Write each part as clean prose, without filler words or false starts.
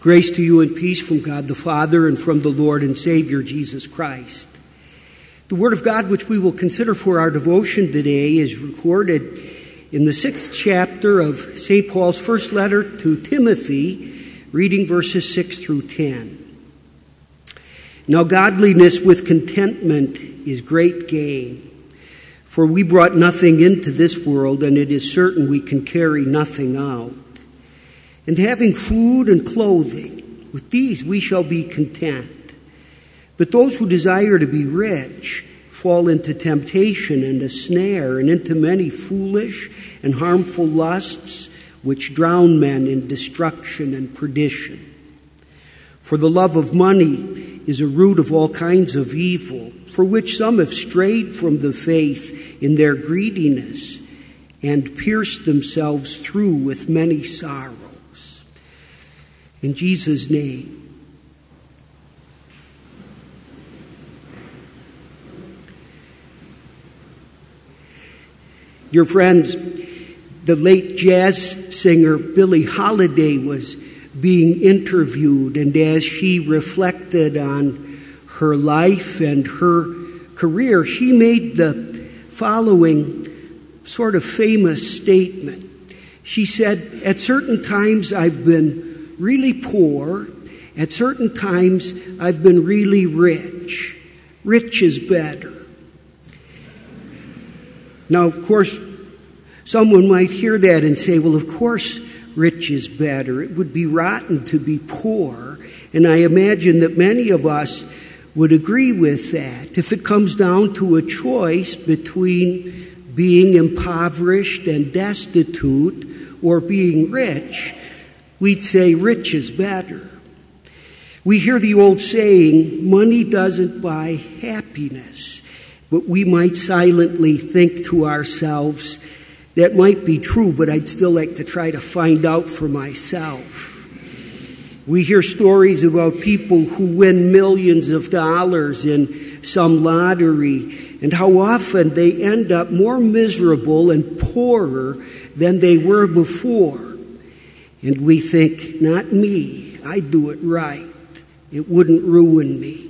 Grace to you and peace from God the Father and from the Lord and Savior Jesus Christ. The Word of God which we will consider for our devotion today is recorded in the 6th chapter of St. Paul's first letter to Timothy, reading verses 6 through 10. Now godliness with contentment is great gain, for we brought nothing into this world, and it is certain we can carry nothing out. And having food and clothing, with these we shall be content. But those who desire to be rich fall into temptation and a snare, and into many foolish and harmful lusts, which drown men in destruction and perdition. For the love of money is a root of all kinds of evil, for which some have strayed from the faith in their greediness, and pierced themselves through with many sorrows. In Jesus' name. Your friends, the late jazz singer Billie Holiday was being interviewed, and as she reflected on her life and her career, she made the following sort of famous statement. She said, "At certain times I've been really poor. At certain times, I've been really rich. Rich is better." Now, of course, someone might hear that and say, well, of course, rich is better. It would be rotten to be poor. And I imagine that many of us would agree with that. If it comes down to a choice between being impoverished and destitute or being rich, we'd say rich is better. We hear the old saying, money doesn't buy happiness. But we might silently think to ourselves, that might be true, but I'd still like to try to find out for myself. We hear stories about people who win millions of dollars in some lottery, and how often they end up more miserable and poorer than they were before. And we think, not me, I do it right. It wouldn't ruin me.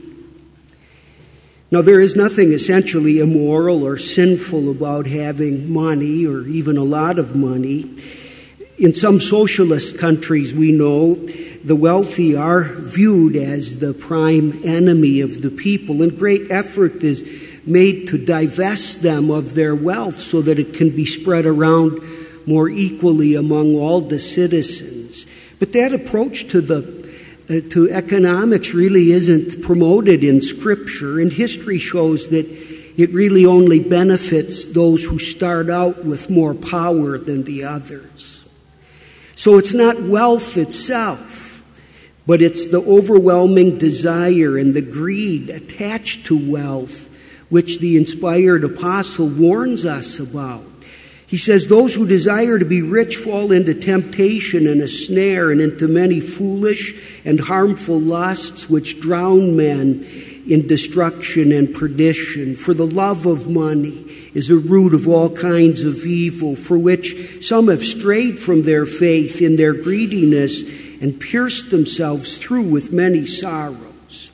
Now, there is nothing essentially immoral or sinful about having money or even a lot of money. In some socialist countries, we know, the wealthy are viewed as the prime enemy of the people, and great effort is made to divest them of their wealth so that it can be spread around more equally among all the citizens. But that approach to economics really isn't promoted in Scripture, and history shows that it really only benefits those who start out with more power than the others. So it's not wealth itself, but it's the overwhelming desire and the greed attached to wealth which the inspired apostle warns us about. He says, those who desire to be rich fall into temptation and a snare, and into many foolish and harmful lusts which drown men in destruction and perdition. For the love of money is a root of all kinds of evil, for which some have strayed from their faith in their greediness and pierced themselves through with many sorrows.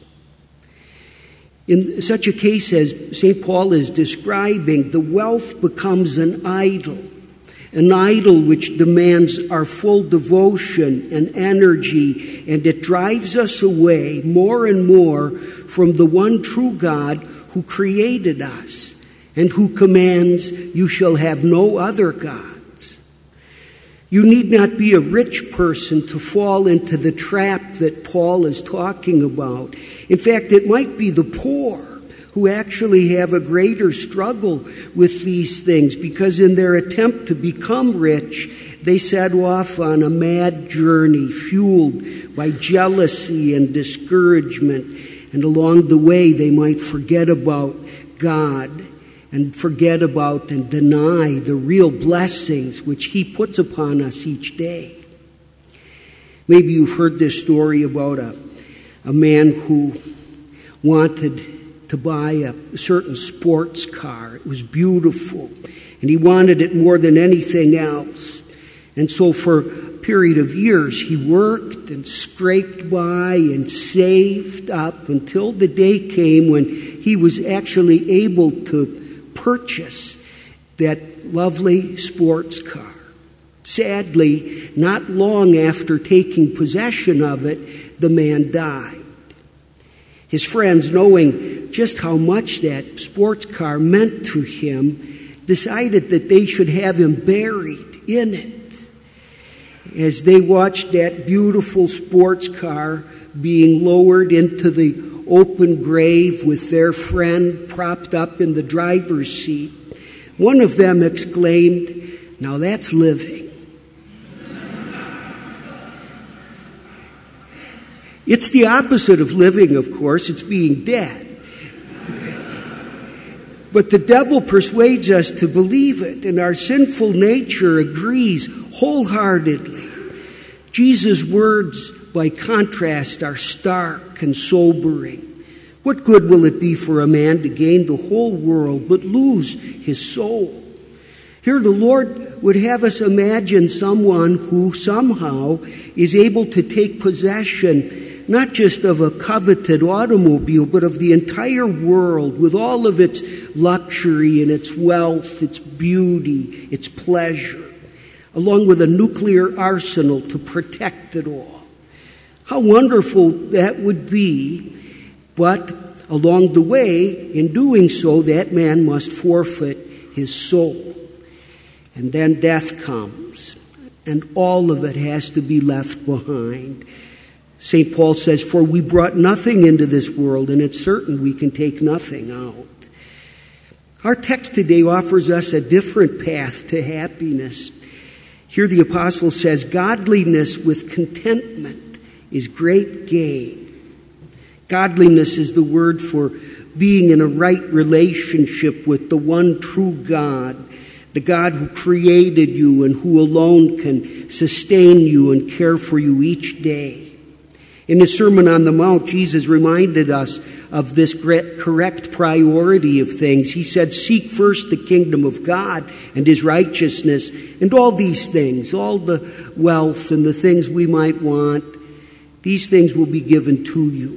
In such a case as St. Paul is describing, the wealth becomes an idol which demands our full devotion and energy, and it drives us away more and more from the one true God who created us and who commands, "You shall have no other gods." You need not be a rich person to fall into the trap that Paul is talking about. In fact, it might be the poor who actually have a greater struggle with these things, because in their attempt to become rich, they set off on a mad journey fueled by jealousy and discouragement. And along the way, they might forget about God and forget about and deny the real blessings which He puts upon us each day. Maybe you've heard this story about a man who wanted to buy a certain sports car. It was beautiful, and he wanted it more than anything else. And so for period of years, he worked and scraped by and saved up until the day came when he was actually able to purchase that lovely sports car. Sadly, not long after taking possession of it, the man died. His friends, knowing just how much that sports car meant to him, decided that they should have him buried in it. As they watched that beautiful sports car being lowered into the open grave with their friend propped up in the driver's seat, one of them exclaimed, "Now that's living." It's the opposite of living, of course. It's being dead. But the devil persuades us to believe it, and our sinful nature agrees wholeheartedly. Jesus' words, by contrast, are stark and sobering. What good will it be for a man to gain the whole world but lose his soul? Here the Lord would have us imagine someone who somehow is able to take possession not just of a coveted automobile, but of the entire world with all of its luxury and its wealth, its beauty, its pleasure, along with a nuclear arsenal to protect it all. How wonderful that would be, but along the way, in doing so, that man must forfeit his soul. And then death comes, and all of it has to be left behind. St. Paul says, "For we brought nothing into this world, and it's certain we can take nothing out." Our text today offers us a different path to happiness. Here the apostle says, "Godliness with contentment is great gain." Godliness is the word for being in a right relationship with the one true God, the God who created you and who alone can sustain you and care for you each day. In his Sermon on the Mount, Jesus reminded us of this correct priority of things. He said, "Seek first the kingdom of God and his righteousness, and all these things, all the wealth and the things we might want, these things will be given to you."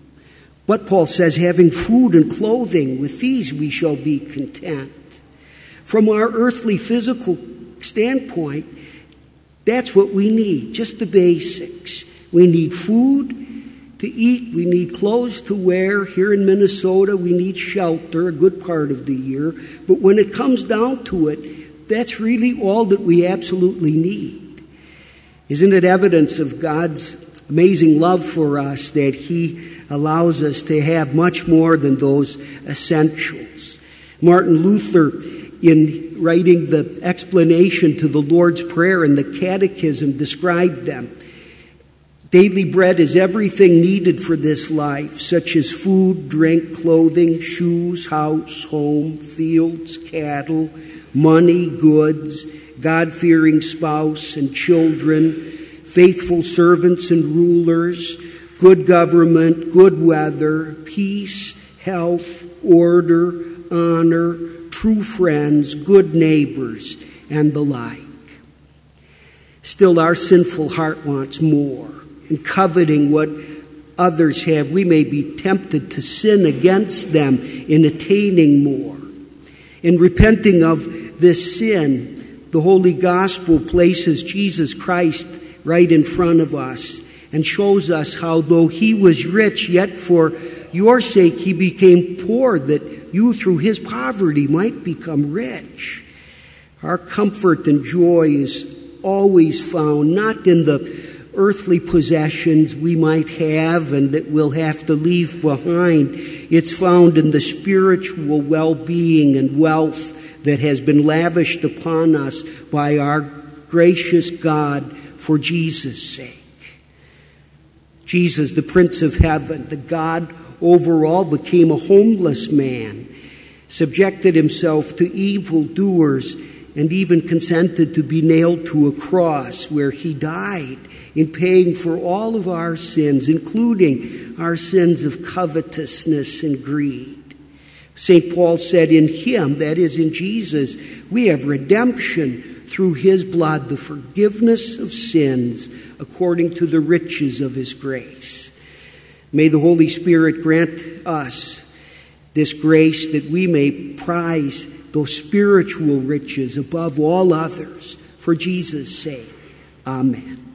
But Paul says, having food and clothing, with these we shall be content. From our earthly physical standpoint, that's what we need, just the basics. We need food to eat. We need clothes to wear. Here in Minnesota, we need shelter a good part of the year. But when it comes down to it, that's really all that we absolutely need. Isn't it evidence of God's amazing love for us that he allows us to have much more than those essentials? Martin Luther, in writing the explanation to the Lord's Prayer in the Catechism, described them. Daily bread is everything needed for this life, such as food, drink, clothing, shoes, house, home, fields, cattle, money, goods, God-fearing spouse and children, faithful servants and rulers, good government, good weather, peace, health, order, honor, true friends, good neighbors, and the like. Still, our sinful heart wants more. And coveting what others have, we may be tempted to sin against them in attaining more. In repenting of this sin, the Holy Gospel places Jesus Christ right in front of us and shows us how, though he was rich, yet for your sake he became poor, that you through his poverty might become rich. Our comfort and joy is always found not in the earthly possessions we might have and that we'll have to leave behind. It's found in the spiritual well-being and wealth that has been lavished upon us by our gracious God for Jesus' sake. Jesus, the Prince of Heaven, the God over all, became a homeless man, subjected himself to evildoers, and even consented to be nailed to a cross where he died in paying for all of our sins, including our sins of covetousness and greed. St. Paul said, in him, that is in Jesus, we have redemption through his blood the forgiveness of sins according to the riches of his grace. May the Holy Spirit grant us this grace that we may prize those spiritual riches above all others for Jesus' sake. Amen.